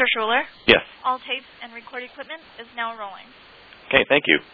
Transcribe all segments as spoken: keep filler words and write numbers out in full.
Mister Schuler? Yes. All tapes and record equipment is now rolling. Okay, thank you.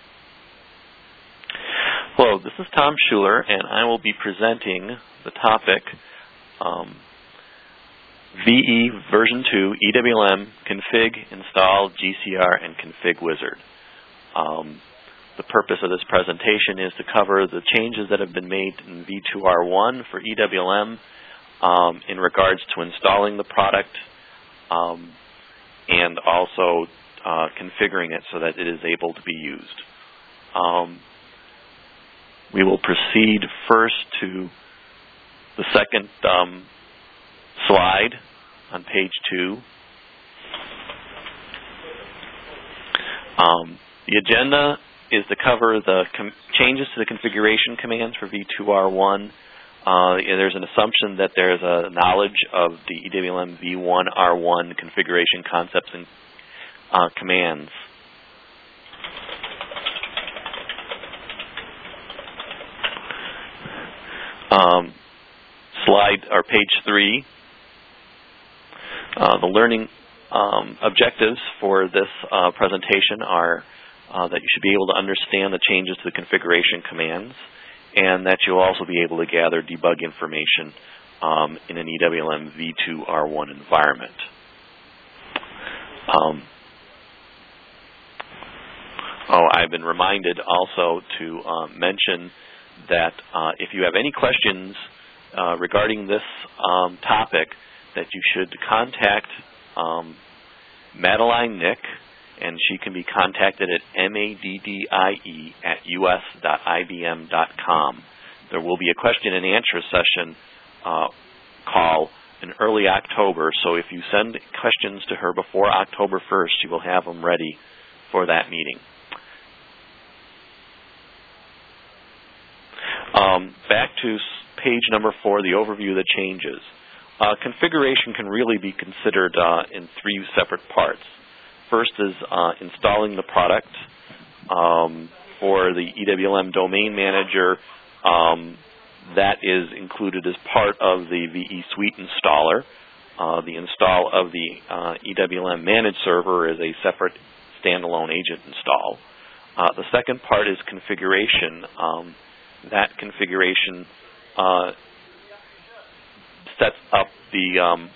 Hello, this is Tom Schuler, and I will be presenting the topic um, V E version two E W L M config, install, G C R, and config wizard. Um, the purpose of this presentation is to cover the changes that have been made in V two R one for E W L M um, in regards to installing the product um, and also uh, configuring it so that it is able to be used. Um, we will proceed first to the second um, slide on page two. Um, the agenda is to cover the com changes to the configuration commands for V two R one. Uh, there's an assumption that there's a knowledge of the E W L M V one R one configuration concepts and uh, commands. Um, slide or page three. Uh, the learning um, objectives for this uh, presentation are uh, that you should be able to understand the changes to the configuration commands, and that you'll also be able to gather debug information um, in an E W L M V two R one environment. Um, oh, I've been reminded also to uh, mention that uh, if you have any questions uh, regarding this um, topic, that you should contact um, Madeline Nick, and she can be contacted at M A D D I E at U S dot I B M dot com. There will be a question and answer session uh, call in early October, so if you send questions to her before October first, she will have them ready for that meeting. Um, back to page number four, the overview of the changes. Uh, configuration can really be considered uh, in three separate parts. First is uh, installing the product. Um, for the E W L M domain manager, um, that is included as part of the V E Suite installer. Uh, the install of the uh, E W L M managed server is a separate standalone agent install. Uh, the second part is configuration. Um, that configuration uh, sets up the um,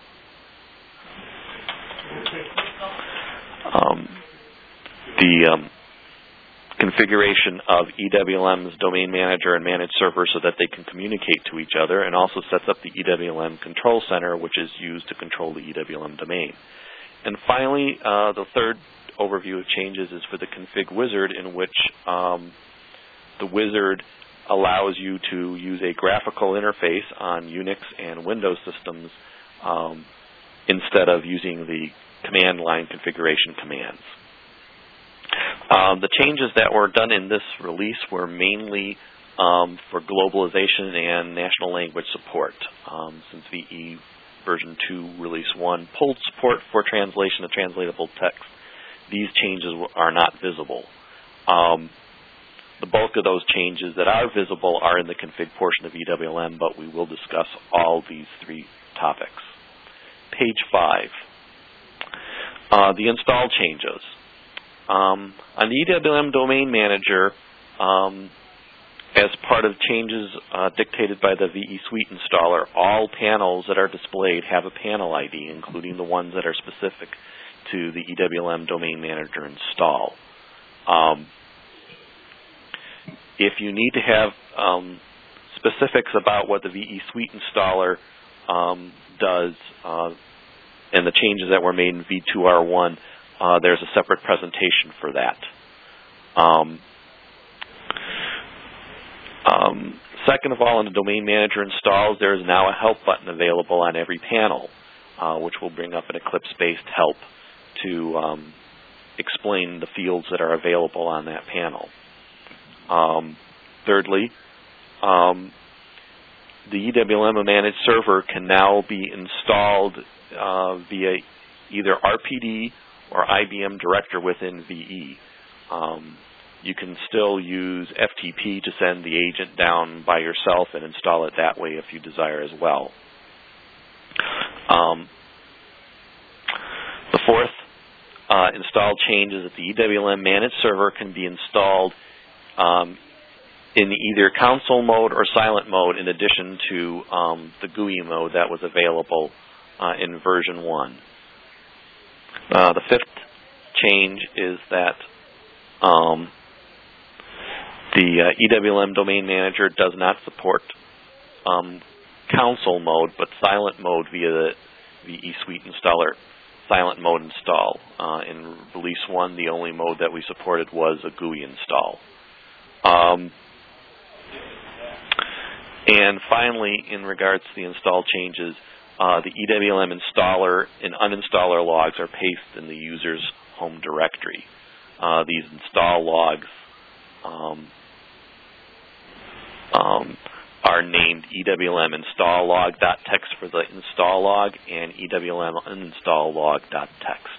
um, the um, configuration of E W L M's domain manager and managed server so that they can communicate to each other, and also sets up the E W L M control center, which is used to control the E W L M domain. And finally, uh, the third overview of changes is for the config wizard, in which um, the wizard allows you to use a graphical interface on Unix and Windows systems um, instead of using the command line configuration commands. Um, the changes that were done in this release were mainly um, for globalization and national language support. Um, since V E version two release one pulled support for translation of translatable text, these changes are not visible. Um, The bulk of those changes that are visible are in the config portion of E W L M, but we will discuss all these three topics. Page five, uh, the install changes. Um, on the E W L M domain manager, um, as part of changes uh, dictated by the V E Suite installer, all panels that are displayed have a panel I D, including the ones that are specific to the E W L M domain manager install. Um, If you need to have um, specifics about what the V E Suite installer um, does uh, and the changes that were made in V two R one, uh, there's a separate presentation for that. Um, um, second of all, in the domain manager installs, there is now a help button available on every panel, uh, which will bring up an Eclipse-based help to um, explain the fields that are available on that panel. Um, thirdly, um, the E W L M managed server can now be installed uh, via either R P D or I B M Director within V E. Um, you can still use F T P to send the agent down by yourself and install it that way if you desire as well. Um, fourth uh, install change is that the E W L M managed server can be installed um, in either console mode or silent mode in addition to um, the G U I mode that was available uh, in version one. Uh, the fifth change is that um, the uh, E W L M Domain Manager does not support um, console mode, but silent mode via the, the eSuite installer silent mode install. Uh, in release one, the only mode that we supported was a G U I install. Um, and finally, in regards to the install changes, uh, the E W L M installer and uninstaller logs are pasted in the user's home directory. Uh, these install logs um, um, are named E W L M install log.txt for the install log and E W L M uninstall log.txt.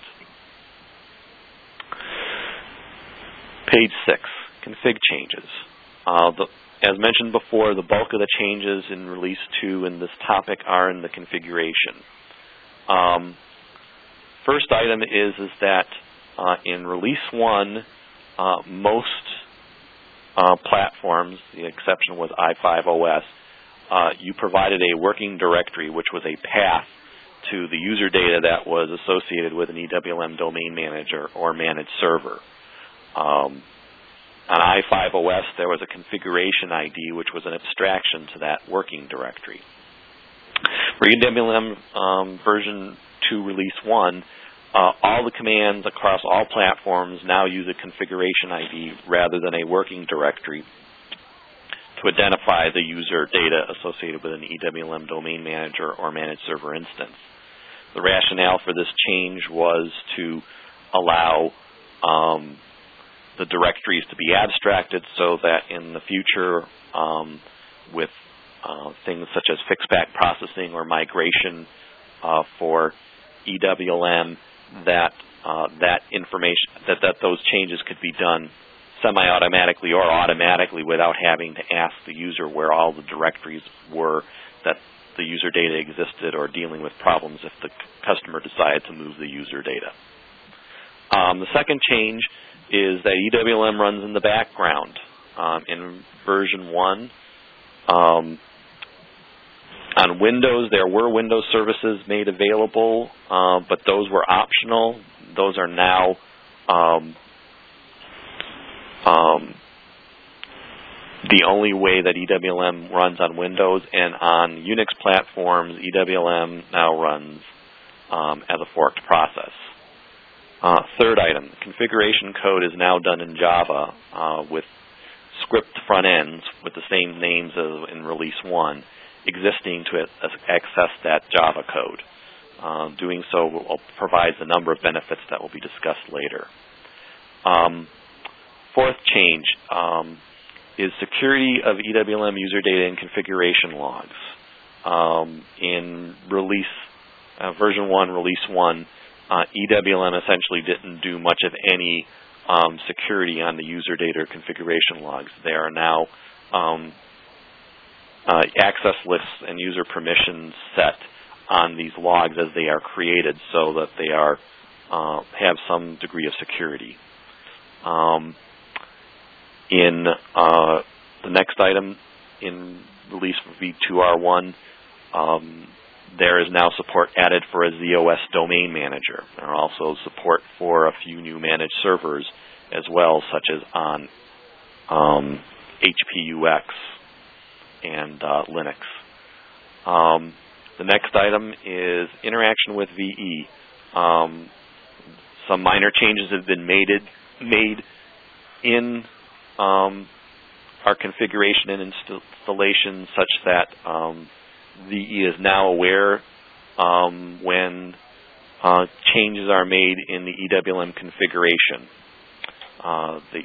Page six, config changes. Uh, the, as mentioned before, the bulk of the changes in release two in this topic are in the configuration. Um, first item is, is that uh, in release one, uh, most uh, platforms, the exception was i five O S, uh, you provided a working directory, which was a path to the user data that was associated with an E W L M domain manager or managed server. Um, on i five O S, there was a configuration I D, which was an abstraction to that working directory. For E W L M um, version two release one, uh, all the commands across all platforms now use a configuration I D rather than a working directory to identify the user data associated with an E W L M domain manager or managed server instance. The rationale for this change was to allow um, the directories to be abstracted so that in the future, um, with uh, things such as fixed-back processing or migration uh, for E W L M, that uh, that information, that, that those changes could be done semi-automatically or automatically without having to ask the user where all the directories were that the user data existed, or dealing with problems if the customer decided to move the user data. Um, the second change is that E W L M runs in the background. Um, in version one, um, on Windows, there were Windows services made available, uh, but those were optional. Those are now um, um, the only way that E W L M runs on Windows, and on Unix platforms, E W L M now runs um, as a forked process. Uh, third item, configuration code is now done in Java uh, with script front ends with the same names as in release one, existing to access that Java code. Uh, doing so will, provides a number of benefits that will be discussed later. Um, fourth change um, is security of E W L M user data and configuration logs. Um, in release uh, version one, release one, uh, E W L M essentially didn't do much of any um, security on the user data or configuration logs. They are now um, uh, access lists and user permissions set on these logs as they are created, so that they are uh, have some degree of security. Um, in uh, the next item, in release V two R one, um, there is now support added for a Z O S domain manager. There are also support for a few new managed servers as well, such as on um, H P U X and uh, Linux. Um, the next item is interaction with V E. Um, some minor changes have been made, made in um, our configuration and installation, such that um, V E is now aware um, when uh, changes are made in the E W L M configuration. Uh, the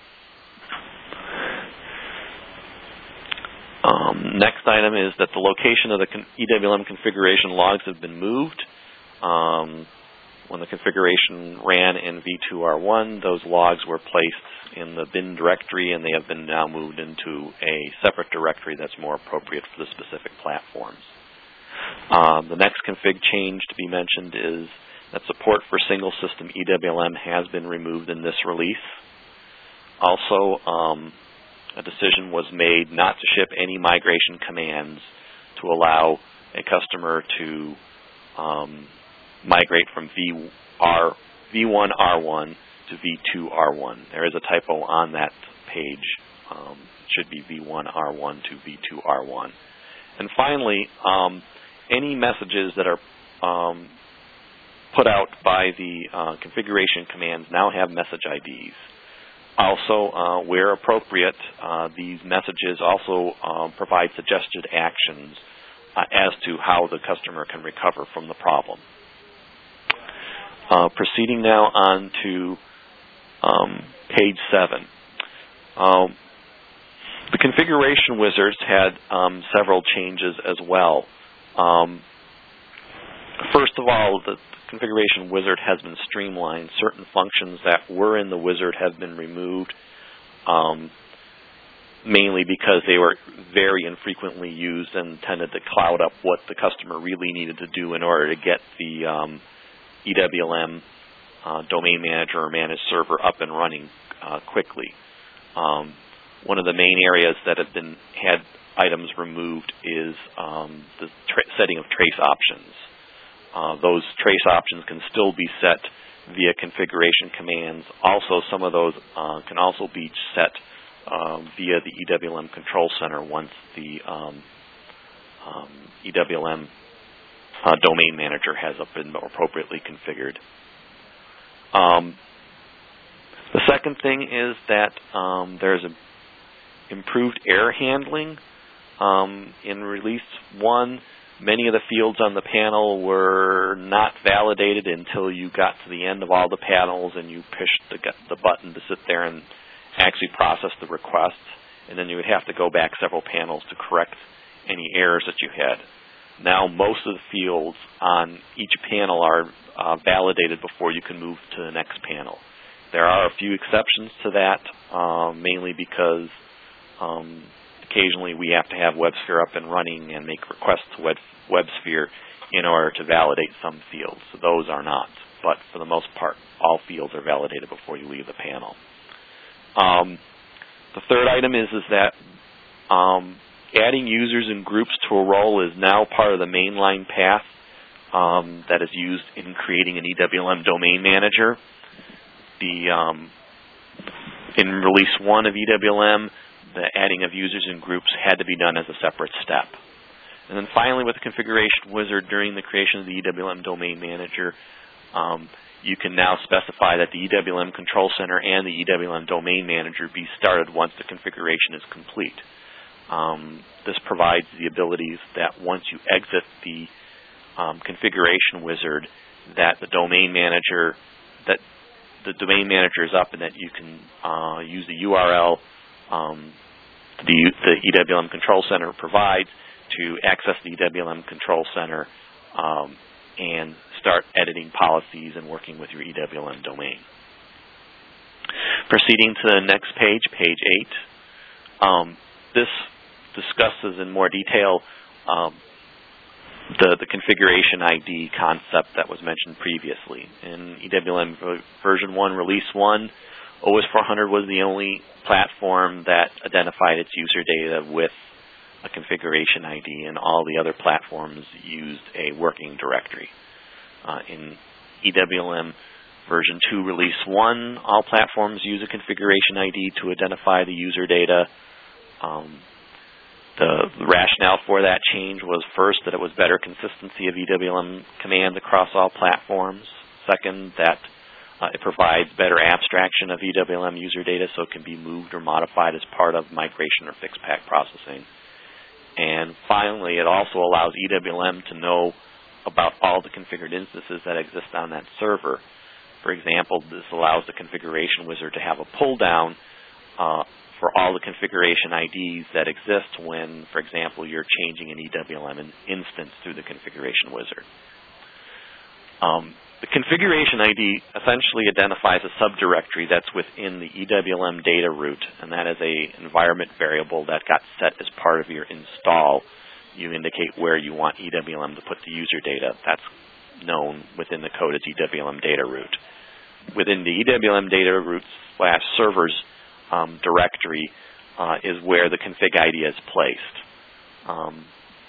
um, next item is that the location of the E W L M configuration logs have been moved. Um, when the configuration ran in V two R one, those logs were placed in the bin directory, and they have been now moved into a separate directory that's more appropriate for the specific platforms. Um, the next config change to be mentioned is that support for single system E W L M has been removed in this release. Also, um, a decision was made not to ship any migration commands to allow a customer to um, migrate from V R, V one R one to V two R one. There is a typo on that page. Um, it should be V one R one to V two R one. And finally, um, any messages that are um, put out by the uh, configuration commands now have message I Ds. Also, uh, where appropriate, uh, these messages also uh, provide suggested actions uh, as to how the customer can recover from the problem. Uh, proceeding now on to um, page seven. Um, the configuration wizards had um, several changes as well. Um, first of all, the configuration wizard has been streamlined. Certain functions that were in the wizard have been removed, um, mainly because they were very infrequently used and tended to cloud up what the customer really needed to do in order to get the um, E W L M uh, domain manager or managed server up and running uh, quickly. Um, one of the main areas that have been had items removed is um, the tra setting of trace options. Uh, those trace options can still be set via configuration commands. Also, some of those uh, can also be set um, via the E W L M Control Center once the um, um, E W L M uh, domain manager has been appropriately configured. Um, the second thing is that um, there's a improved error handling. Um, in release one, many of the fields on the panel were not validated until you got to the end of all the panels and you pushed the, the button to sit there and actually process the request. And then you would have to go back several panels to correct any errors that you had. Now most of the fields on each panel are uh, validated before you can move to the next panel. There are a few exceptions to that, uh, mainly because um, occasionally we have to have WebSphere up and running and make requests to Web, WebSphere in order to validate some fields. So those are not. But for the most part, all fields are validated before you leave the panel. Um, the third item is, is that um, adding users and groups to a role is now part of the mainline path um, that is used in creating an E W L M domain manager. The, um, in release one of E W L M, the adding of users and groups had to be done as a separate step. And then finally, with the configuration wizard, during the creation of the E W L M domain manager, um, you can now specify that the E W L M control center and the E W L M domain manager be started once the configuration is complete. Um, this provides the abilities that once you exit the um, configuration wizard, that the domain manager that the domain manager is up and that you can uh, use the U R L um, the, the E W L M control center provides to access the E W L M control center um, and start editing policies and working with your E W L M domain. Proceeding to the next page, page eight. Um, this discusses in more detail um, the, the configuration I D concept that was mentioned previously. In E W L M version one, release one, O S four hundred was the only platform that identified its user data with a configuration I D, and all the other platforms used a working directory. Uh, in E W L M version two, release one, all platforms use a configuration I D to identify the user data. Um, The rationale for that change was, first, that it was better consistency of E W L M commands across all platforms. Second, that uh, it provides better abstraction of E W L M user data so it can be moved or modified as part of migration or fixed pack processing. And finally, it also allows E W L M to know about all the configured instances that exist on that server. For example, this allows the configuration wizard to have a pull down uh, for all the configuration I Ds that exist when, for example, you're changing an E W L M instance through the configuration wizard. Um, the configuration I D essentially identifies a subdirectory that's within the E W L M data root, and that is an environment variable that got set as part of your install. You indicate where you want E W L M to put the user data. That's known within the code as E W L M data root. Within the E W L M data root slash servers um, directory uh, is where the config I D is placed. Um,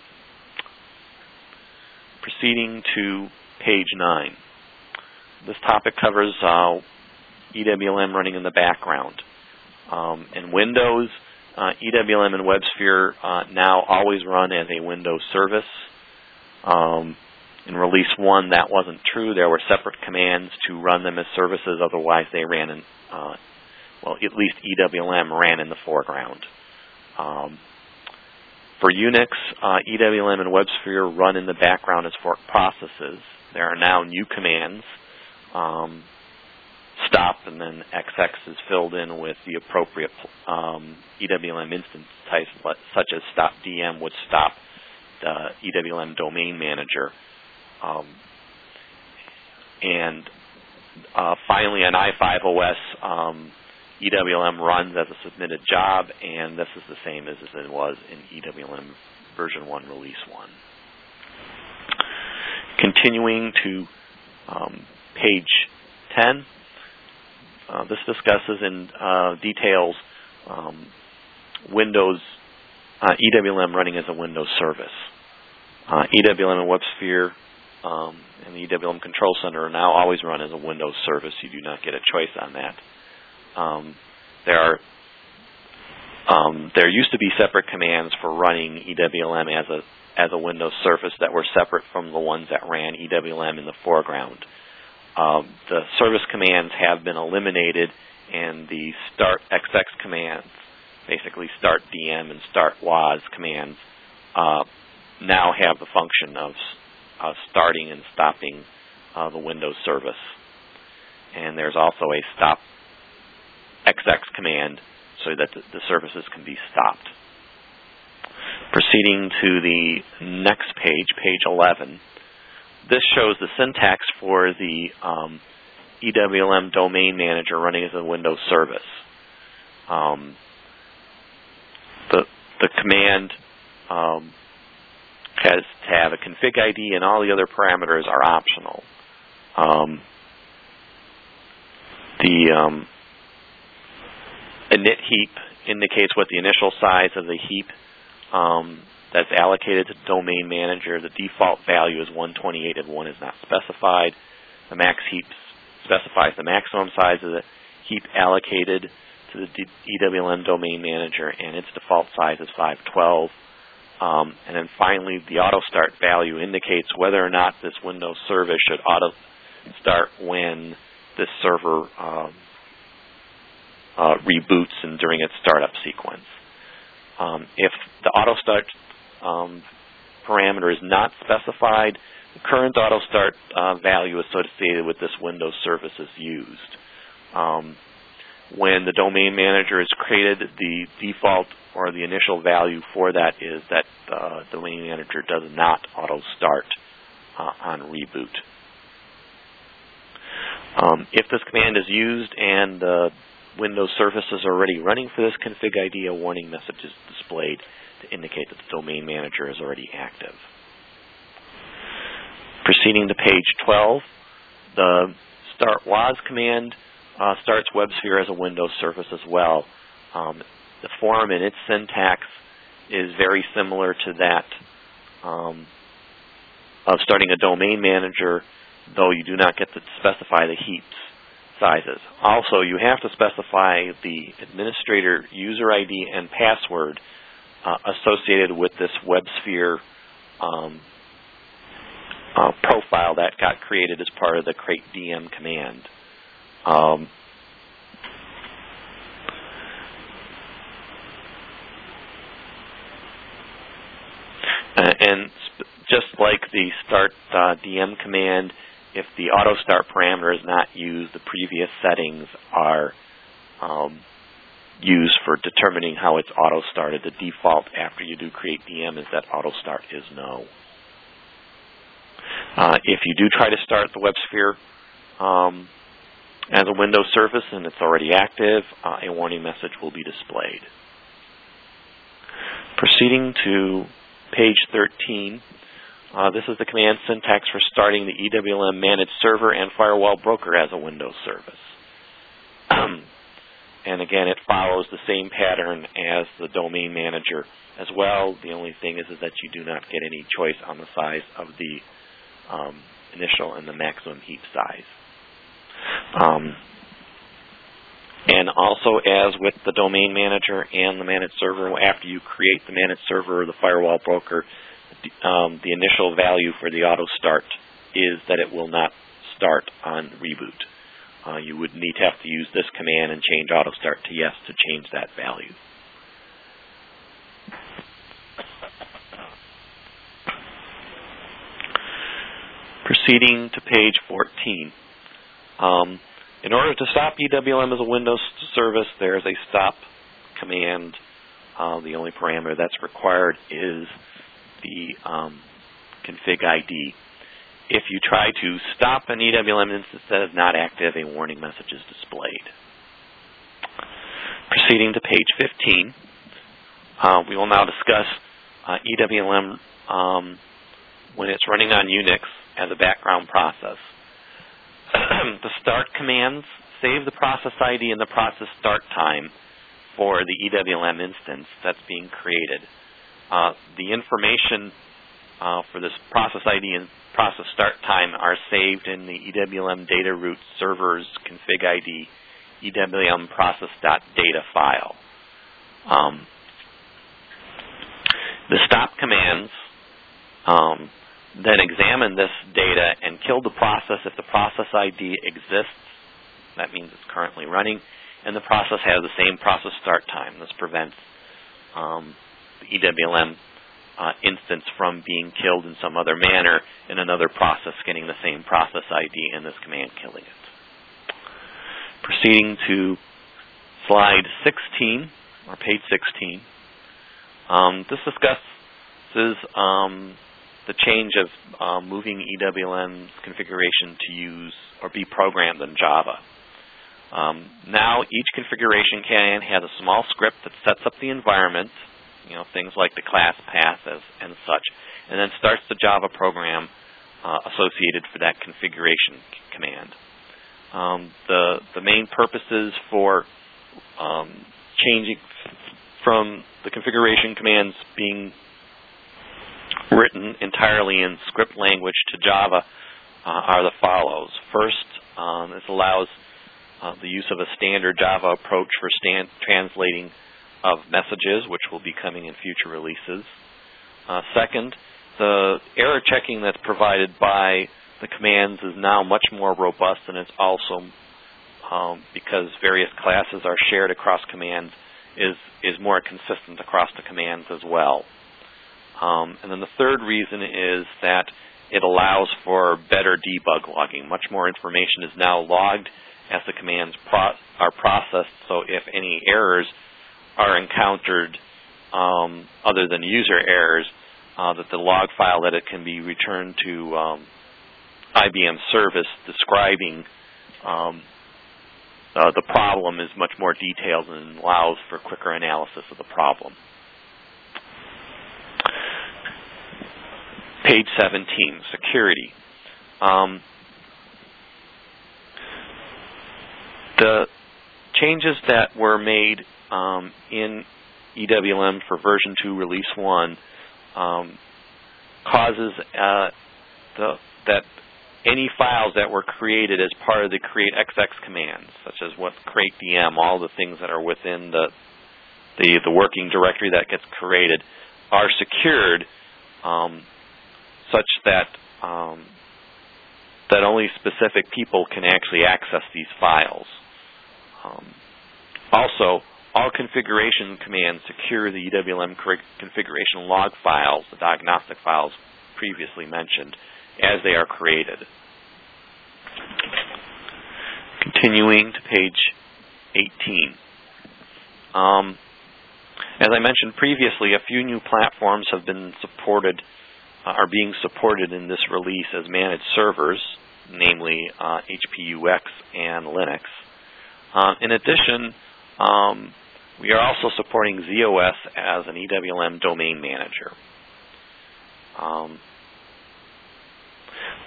proceeding to page nine. This topic covers uh, E W L M running in the background. Um, in Windows, uh, E W L M and WebSphere uh, now always run as a Windows service. Um, in Release one, that wasn't true. There were separate commands to run them as services. Otherwise, they ran in, uh, well, at least E W L M ran in the foreground. Um, for Unix, uh, E W L M and WebSphere run in the background as fork processes. There are now new commands. Um, stop, and then X X is filled in with the appropriate um, E W L M instance types, such as stop D M would stop the E W L M domain manager. Um, and uh, finally, on i five O S, um, E W L M runs as a submitted job, and this is the same as it was in E W L M version one, release one. Continuing to um, page ten, uh, this discusses in uh, details um, Windows, uh, E W L M running as a Windows service. Uh, E W L M and WebSphere um, and the E W L M Control Center are now always run as a Windows service. You do not get a choice on that. Um, there are um, there used to be separate commands for running E W L M as a as a Windows service that were separate from the ones that ran E W L M in the foreground. Um, the service commands have been eliminated, and the start X X commands, basically start D M and start W A S commands, uh, now have the function of uh, starting and stopping uh, the Windows service. And there's also a stop X X command so that the, the services can be stopped. Proceeding to the next page, page eleven, this shows the syntax for the um, E W L M domain manager running as a Windows service. Um, the, the command um, has to have a config I D, and all the other parameters are optional. Um, the um, init heap indicates what the initial size of the heap um, that's allocated to the domain manager. The default value is one twenty-eight and one is not specified. The max heap specifies the maximum size of the heap allocated to the E W L M domain manager, and its default size is five twelve. Um, and then finally, the auto start value indicates whether or not this Windows service should auto start when this server um, uh, reboots and during its startup sequence. Um, if the auto start um, parameter is not specified, the current auto start uh, value associated with this Windows service is used. Um, when the domain manager is created, the default or the initial value for that is that uh, the domain manager does not auto start uh, on reboot. Um, if this command is used and the Windows service is already running for this config I D, a warning message is displayed to indicate that the domain manager is already active. Proceeding to page twelve, the start W A S command uh, starts WebSphere as a Windows service as well. Um, the form and its syntax is very similar to that um, of starting a domain manager, though you do not get to specify the heaps sizes. Also, you have to specify the administrator user I D and password uh, associated with this WebSphere um, uh, profile that got created as part of the create D M command. Um, and just like the start uh, D M command, if the auto start parameter is not used, the previous settings are um, used for determining how it's auto started. The default after you do create D M is that auto start is no. Uh, if you do try to start the WebSphere um, as a Windows service and it's already active, uh, a warning message will be displayed. Proceeding to page thirteen, Uh, this is the command syntax for starting the E W L M managed server and firewall broker as a Windows service. And again, it follows the same pattern as the domain manager as well. The only thing is, is that you do not get any choice on the size of the um, initial and the maximum heap size. Um, and also, as with the domain manager and the managed server, after you create the managed server or the firewall broker, um, the initial value for the auto start is that it will not start on reboot. Uh, you would need to have to use this command and change auto start to yes to change that value. Proceeding to page fourteen. Um, in order to stop E W L M as a Windows service, there is a stop command. Uh, the only parameter that's required is the um, config I D. If you try to stop an E W L M instance that is not active, a warning message is displayed. Proceeding to page fifteen, uh, we will now discuss uh, E W L M um, when it's running on Unix as a background process. The start commands save the process I D and the process start time for the E W L M instance that's being created. Uh, the information uh, for this process I D and process start time are saved in the E W L M data root servers config I D E W L M process.data file. Um, the stop commands um, then examine this data and kill the process if the process I D exists. That means it's currently running, and the process has the same process start time. This prevents um, the E W L M uh, instance from being killed in some other manner and another process getting the same process I D and this command killing it. Proceeding to slide sixteen, or page sixteen, um, this discusses um, the change of uh, moving E W L M's configuration to use or be programmed in Java. Um, now each configuration can has a small script that sets up the environment, you know, things like the class path as, and such, and then starts the Java program uh, associated for that configuration c- command. Um, the the main purposes for um, changing from the configuration commands being written entirely in script language to Java uh, are the follows. First, um, this allows uh, the use of a standard Java approach for stand translating of messages, which will be coming in future releases. Uh, second, the error checking that's provided by the commands is now much more robust, and it's also, um, because various classes are shared across commands, is, is more consistent across the commands as well. Um, and then the third reason is that it allows for better debug logging. Much more information is now logged as the commands pro are processed, so if any errors are encountered um, other than user errors, uh, that the log file that it can be returned to um, I B M service describing um, uh, the problem is much more detailed and allows for quicker analysis of the problem. Page seventeen, security. Um, the changes that were made um, in E W L M for version two release one um, causes uh, the, that any files that were created as part of the create X X commands, such as what create D M, all the things that are within the, the, the working directory that gets created, are secured um, such that um, that only specific people can actually access these files. Um, also, all configuration commands secure the E W L M configuration log files, the diagnostic files previously mentioned, as they are created. Continuing to page eighteen. Um, as I mentioned previously, a few new platforms have been supported, uh, are being supported in this release as managed servers, namely uh, H P U X and Linux. Uh, in addition, um, we are also supporting Z O S as an E W L M domain manager. Um,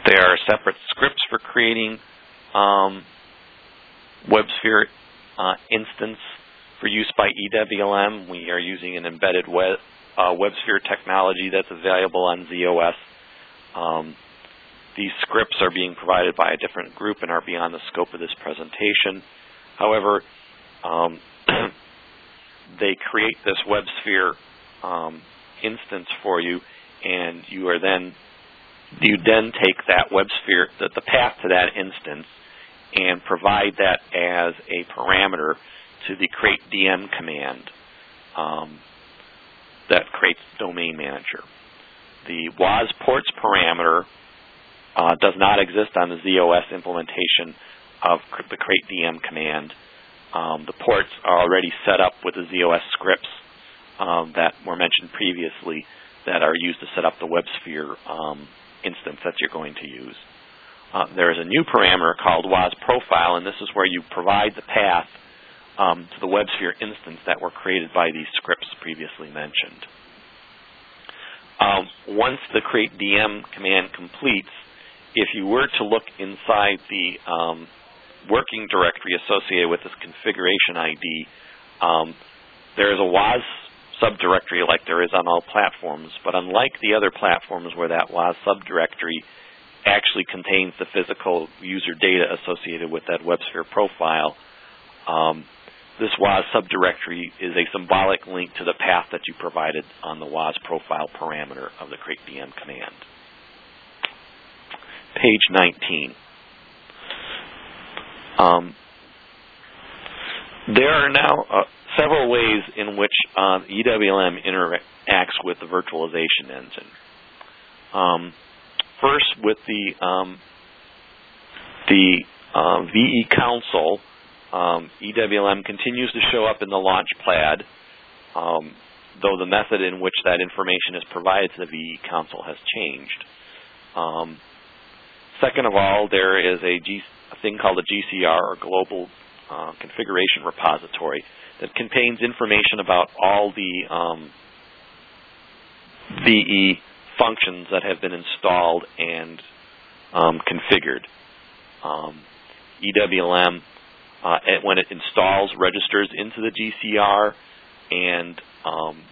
There are separate scripts for creating um, WebSphere uh, instance for use by E W L M. We are using an embedded web, uh, WebSphere technology that's available on Z O S. Um, these scripts are being provided by a different group and are beyond the scope of this presentation. However, um, they create this WebSphere um, instance for you, and you are then you then take that WebSphere, the, the path to that instance, and provide that as a parameter to the create D M command um, that creates Domain Manager. The W A S ports parameter uh, does not exist on the Z O S implementation of the create D M command. Um, the ports are already set up with the Z O S scripts um, that were mentioned previously that are used to set up the WebSphere um, instance that you're going to use. Uh, there is a new parameter called W A S profile, and this is where you provide the path um, to the WebSphere instance that were created by these scripts previously mentioned. Um, once the create D M command completes, if you were to look inside the um, working directory associated with this configuration I D, um, there is a W A S subdirectory like there is on all platforms, but unlike the other platforms where that W A S subdirectory actually contains the physical user data associated with that WebSphere profile, um, this W A S subdirectory is a symbolic link to the path that you provided on the W A S profile parameter of the create D M command. Page nineteen. Um, there are now uh, several ways in which uh, E W L M interacts with the virtualization engine. Um, first, with the um, the uh, V E console, um, E W L M continues to show up in the Launchpad, um, though the method in which that information is provided to the V E console has changed. Um, second of all, there is a, G, a thing called a G C R, or Global uh, Configuration Repository, that contains information about all the um, V E functions that have been installed and um, configured. Um, E W L M, uh, when it installs, registers into the G C R, and um,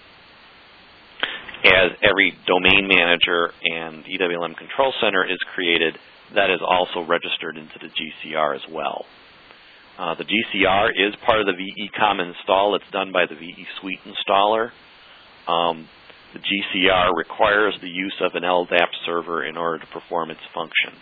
as every domain manager and E W L M control center is created, that is also registered into the G C R as well. Uh, the G C R is part of the V E COM install. It's done by the V E Suite installer. Um, the G C R requires the use of an L D A P server in order to perform its function.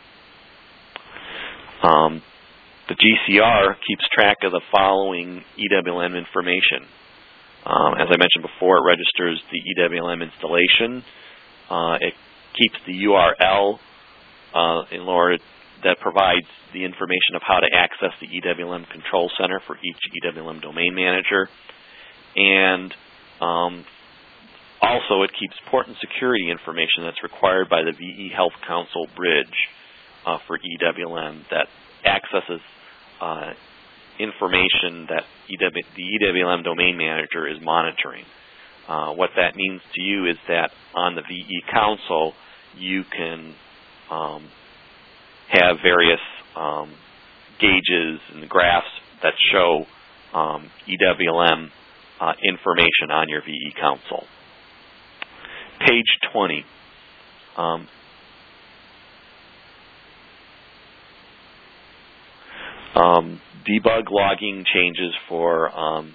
Um, the G C R keeps track of the following E W L M information. Um, as I mentioned before, it registers the E W L M installation. Uh, it keeps the U R L uh, in order that provides the information of how to access the E W L M control center for each E W L M domain manager. And um, also it keeps port and security information that's required by the V E Health Council bridge uh, for E W L M that accesses uh, information that E W, the E W L M domain manager is monitoring. Uh, what that means to you is that on the V E console, you can um, have various um, gauges and graphs that show um, E W L M uh, information on your V E console. Page twenty. Um, um, debug logging changes for um,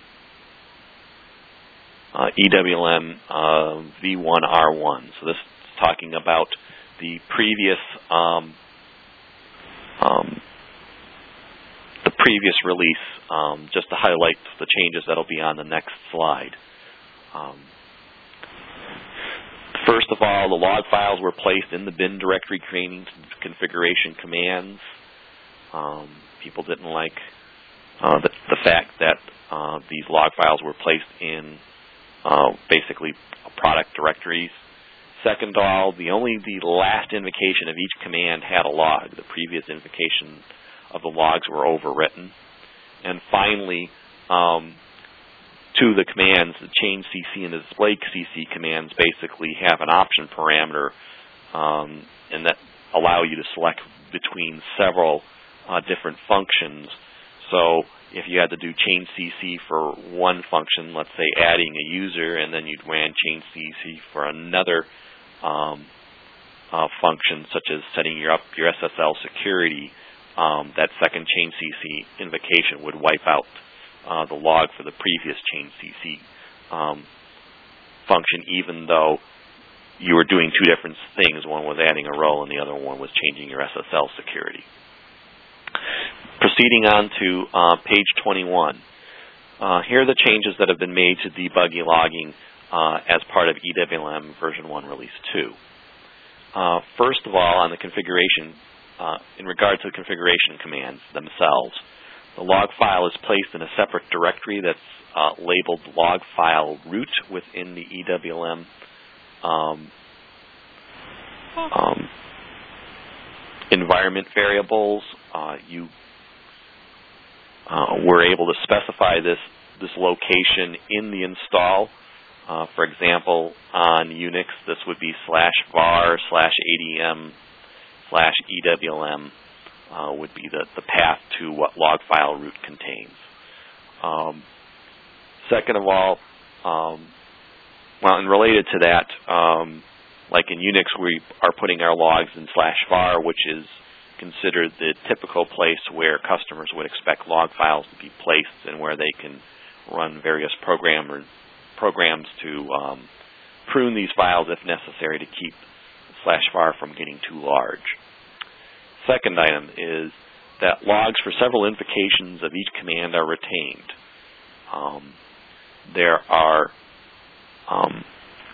uh, E W L M uh, V one R one. So this is talking about the previous um, um, the previous release, um, just to highlight the changes that'll be on the next slide. Um, first of all, the log files were placed in the bin directory creating configuration commands. Um, people didn't like uh, the, the fact that uh, these log files were placed in uh, basically product directories. Second of all, the only the last invocation of each command had a log. The previous invocation of the logs were overwritten. And finally, um, two of the commands, the change C C and the display C C commands, basically have an option parameter, um, and that allow you to select between several uh, different functions. So if you had to do change C C for one function, let's say adding a user, and then you'd ran change C C for another um, uh, function, such as setting your up your S S L security, um, that second change C C invocation would wipe out uh, the log for the previous change C C um, function, even though you were doing two different things. One was adding a role, and the other one was changing your S S L security. Proceeding on to uh, page twenty-one. Uh, here are the changes that have been made to debug logging uh, as part of E W L M version one release two. Uh, first of all, on the configuration, uh, in regard to the configuration commands themselves, the log file is placed in a separate directory that's uh, labeled log file root within the E W L M um, um, environment variables. Uh, you uh, were able to specify this this location in the install. Uh, for example, on Unix, this would be slash var slash adm slash ewlm uh, would be the, the path to what log file root contains. Um, second of all, um, well, and related to that, um, like in Unix, we are putting our logs in slash var, which is considered the typical place where customers would expect log files to be placed and where they can run various programmer, programs to um, prune these files if necessary to keep slash var from getting too large. Second item is that logs for several invocations of each command are retained. Um, there are um,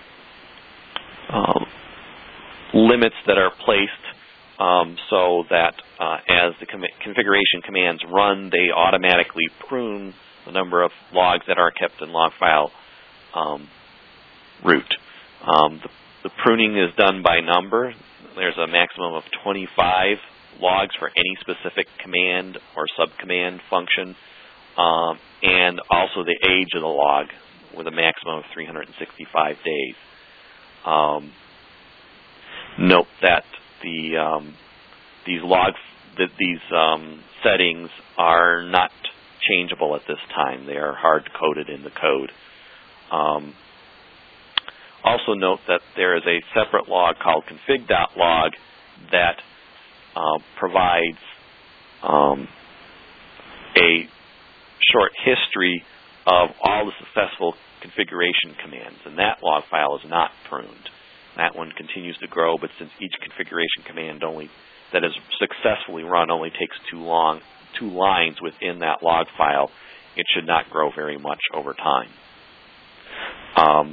um, limits that are placed um, so that uh, as the com configuration commands run, they automatically prune the number of logs that are kept in log file um, root. Um, the, the pruning is done by number. There's a maximum of twenty-five logs for any specific command or subcommand function, um, and also the age of the log with a maximum of three hundred sixty-five days. Um, note that the um, these log that these um, settings are not changeable at this time. They are hard coded in the code. Um, also note that there is a separate log called config.log that uh, provides um, a short history of all the successful configuration commands, and that log file is not pruned. That one continues to grow, but since each configuration command only that is successfully run only takes two long two lines within that log file, it should not grow very much over time. Um,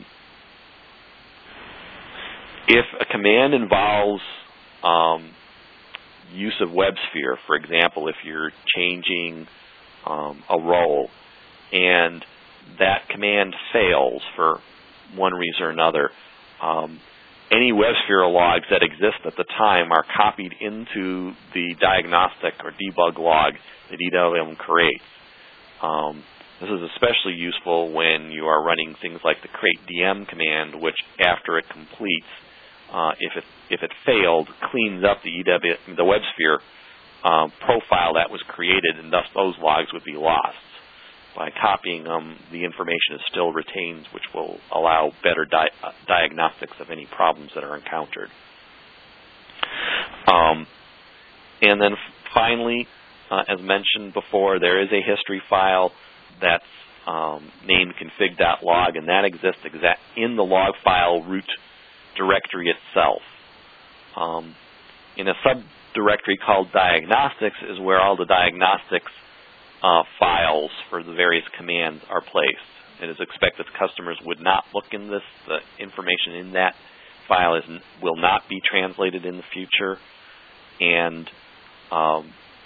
if a command involves um, use of WebSphere, for example, if you're changing um, a role and that command fails for one reason or another, um, any WebSphere logs that exist at the time are copied into the diagnostic or debug log that E W L M creates. Um, this is especially useful when you are running things like the create D M command, which after it completes, uh, if it if it failed, cleans up the E W the WebSphere um, profile that was created, and thus those logs would be lost. By copying them, the information is still retained, which will allow better di uh, diagnostics of any problems that are encountered. Um, and then finally, uh, as mentioned before, there is a history file that's um, named config.log, and that exists exact in the log file root directory itself. Um, in a subdirectory called diagnostics is where all the diagnostics Uh, files for the various commands are placed. It is expected customers would not look in this. The information in that file is, will not be translated in the future, and um,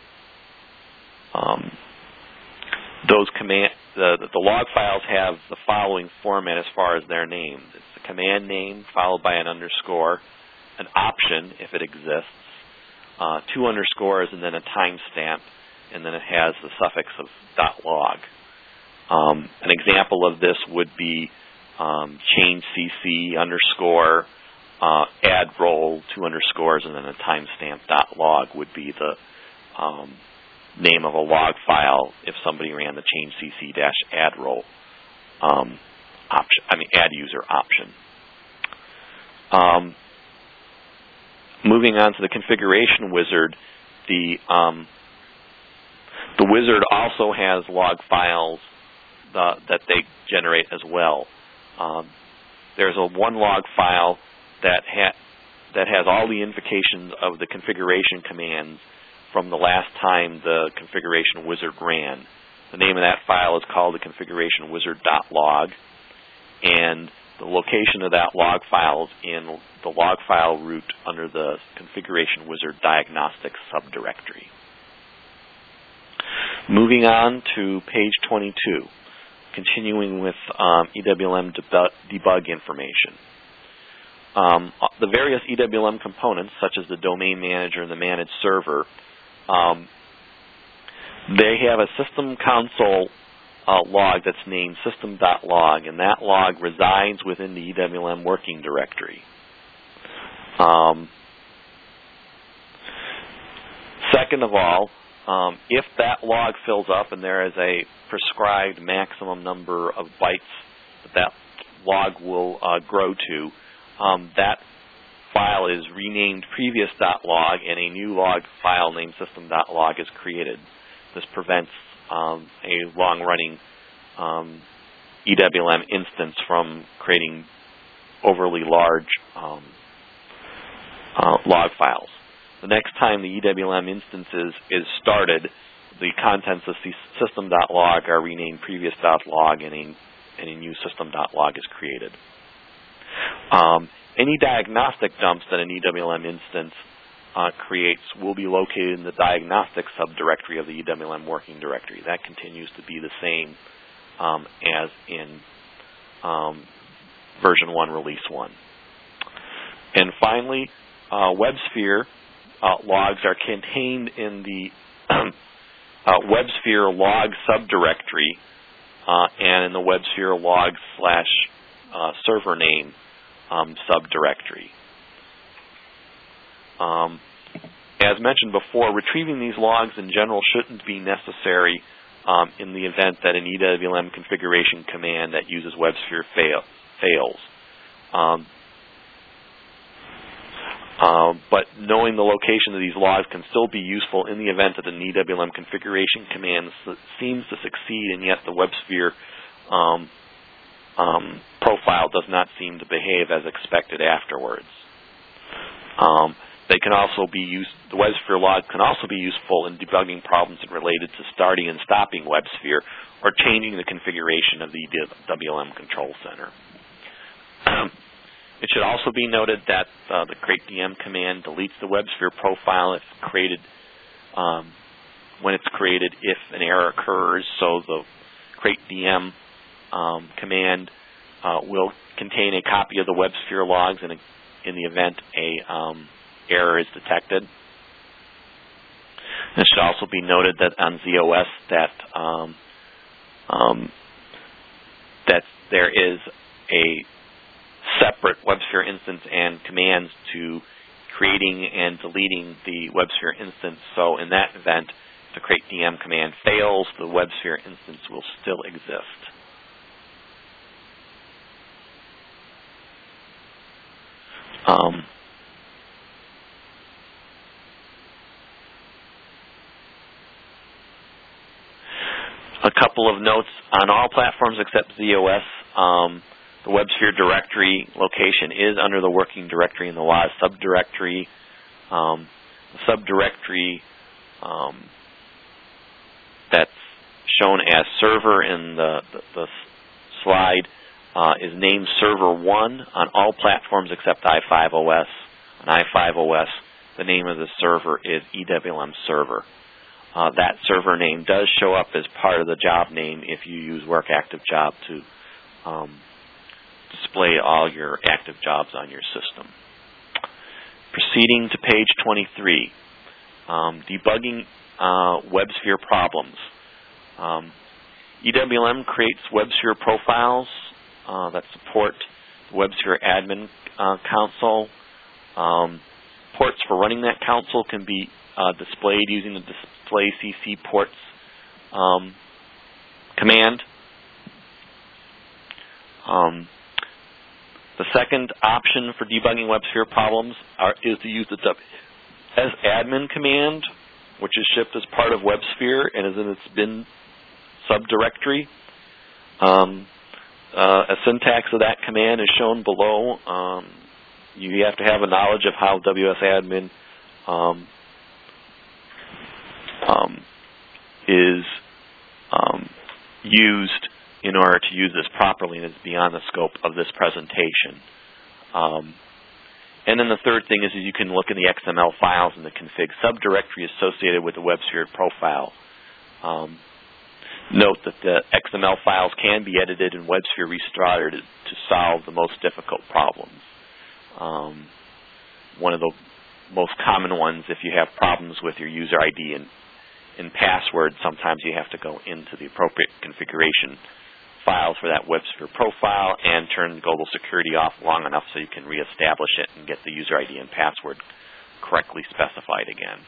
um, those command the, the log files have the following format as far as their name. It's the command name followed by an underscore, an option if it exists, uh, two underscores, and then a timestamp. And then it has the suffix of .log. Um, an example of this would be um, change cc underscore uh, add role, two underscores, and then a timestamp dot log would be the um, name of a log file if somebody ran the change cc dash add role um, option. I mean, add user option. Um, moving on to the configuration wizard, the um, the wizard also has log files uh, that they generate as well. Um, there's a one log file that ha that has all the invocations of the configuration commands from the last time the configuration wizard ran. The name of that file is called the configuration wizard dot log, and the location of that log file is in the log file root under the configuration wizard diagnostics subdirectory. Moving on to page twenty-two, continuing with um, E W L M debug, debug information. Um, the various E W L M components, such as the domain manager and the managed server, um, they have a system console uh, log that's named system dot log, and that log resides within the E W L M working directory. Um, second of all, um, if that log fills up and there is a prescribed maximum number of bytes that that log will uh, grow to, um, that file is renamed previous.log and a new log file named system.log is created. This prevents um, a long-running um, E W L M instance from creating overly large um, uh, log files. The next time the E W L M instance is, is started, the contents of system.log are renamed previous.log and a, and a new system.log is created. Um, any diagnostic dumps that an E W L M instance uh, creates will be located in the diagnostic subdirectory of the E W L M working directory. That continues to be the same um, as in um, version one, release one. And finally, uh, WebSphere uh, logs are contained in the uh, WebSphere log subdirectory uh, and in the WebSphere log slash uh, server name um, subdirectory. Um, as mentioned before, retrieving these logs in general shouldn't be necessary um, in the event that an E W L M configuration command that uses WebSphere fail, fails. Um, uh, but knowing the location of these logs can still be useful in the event that an E W L M configuration command seems to succeed and yet the WebSphere um, um, profile does not seem to behave as expected afterwards. Um, They can also be used, the WebSphere log can also be useful in debugging problems related to starting and stopping WebSphere or changing the configuration of the E W L M control center. It should also be noted that uh, the create D M command deletes the WebSphere profile if created, um, when it's created if an error occurs. So the create D M um, command uh, will contain a copy of the WebSphere logs in, a, in the event a um, error is detected. It should also be noted that on Z O S that um, um, that there is a separate WebSphere instance and commands to creating and deleting the WebSphere instance. So in that event, if the create D M command fails, the WebSphere instance will still exist. Um, A couple of notes on all platforms except Z O S. Um, the WebSphere directory location is under the working directory in the W A S subdirectory. Um, the subdirectory um, that's shown as server in the, the, the slide uh, is named server one on all platforms except i five O S. On i five O S, the name of the server is E W L M server. Uh, that server name does show up as part of the job name if you use Work Active Job to um, display all your active jobs on your system. Proceeding to page twenty-three, um, debugging uh, WebSphere problems. Um, E W L M creates WebSphere profiles uh, that support WebSphere Admin uh, Console. Um, ports for running that console can be uh, displayed using the display C C ports um, command. Um, the second option for debugging WebSphere problems are, is to use the W S admin command, which is shipped as part of WebSphere and is in its bin subdirectory. Um, uh, a syntax of that command is shown below. Um, you have to have a knowledge of how W S admin um, um, is um, used in order to use this properly, and it's beyond the scope of this presentation. Um, and then the third thing is, is you can look in the X M L files in the config subdirectory associated with the WebSphere profile. Um, note that the X M L files can be edited in WebSphere Restarter to, to solve the most difficult problems. Um, one of the most common ones, if you have problems with your user I D and, and password, sometimes you have to go into the appropriate configuration files for that WebSphere profile and turn global security off long enough so you can reestablish it and get the user I D and password correctly specified again.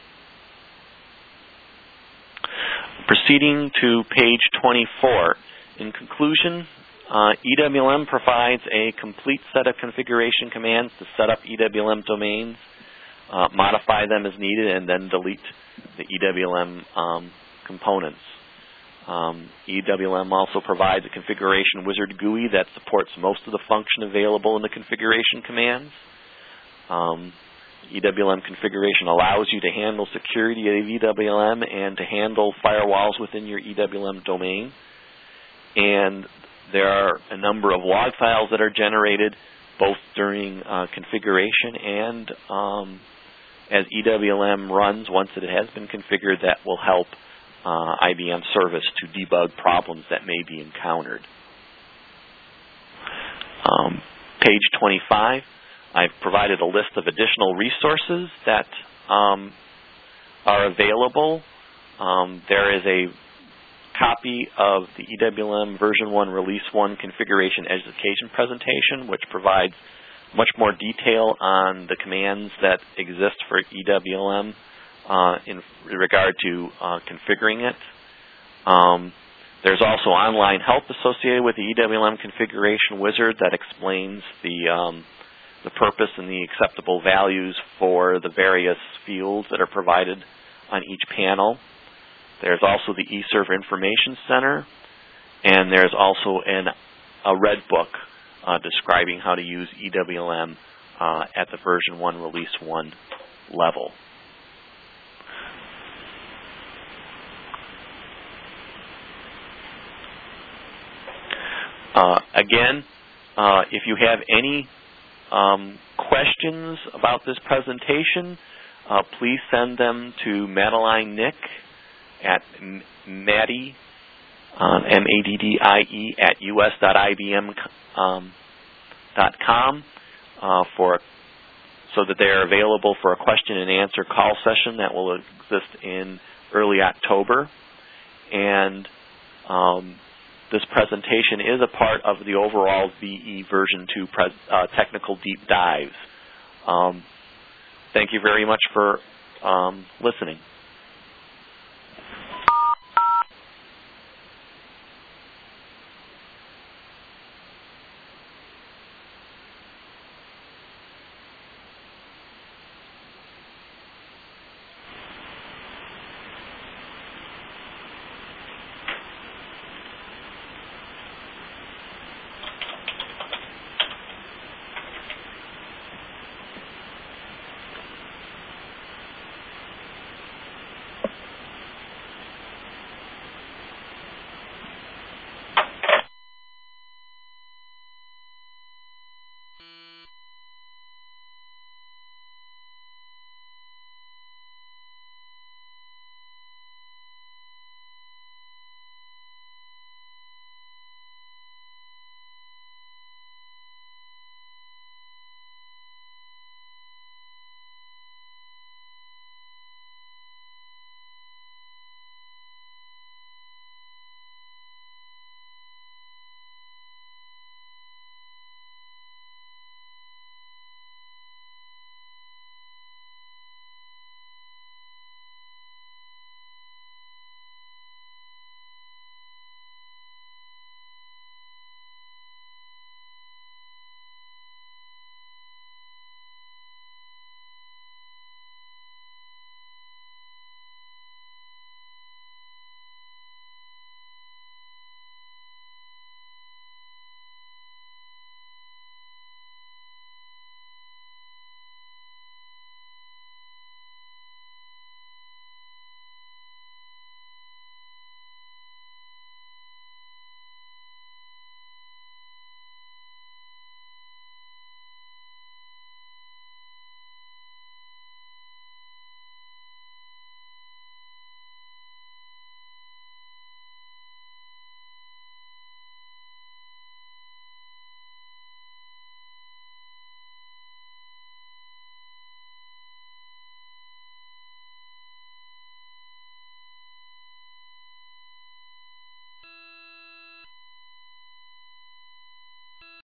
Proceeding to page twenty-four. In conclusion, uh, E W L M provides a complete set of configuration commands to set up E W L M domains, uh, modify them as needed, and then delete the E W L M um, components. Um, E W L M also provides a configuration wizard G U I that supports most of the function available in the configuration commands. Um, E W L M configuration allows you to handle security of E W L M and to handle firewalls within your E W L M domain. And there are a number of log files that are generated both during uh, configuration and um, as E W L M runs once it has been configured that will help Uh, I B M service to debug problems that may be encountered. Um, page twenty-five, I've provided a list of additional resources that um, are available. Um, there is a copy of the E W L M version one release one configuration education presentation, which provides much more detail on the commands that exist for E W L M Uh, in regard to uh, configuring it. Um, there's also online help associated with the E W L M configuration wizard that explains the, um, the purpose and the acceptable values for the various fields that are provided on each panel. There's also the eServer Information Center, and there's also an, a red book uh, describing how to use E W L M uh, at the version one, release one level. Uh, again, uh, if you have any um, questions about this presentation, uh, please send them to Madeline Nick at Maddie, uh, M A D D I E, at U S dot I B M dot com uh, for so that they are available for a question and answer call session that will exist in early October. And um, this presentation is a part of the overall V E version two pres uh, technical deep dives. Um, thank you very much for um, listening.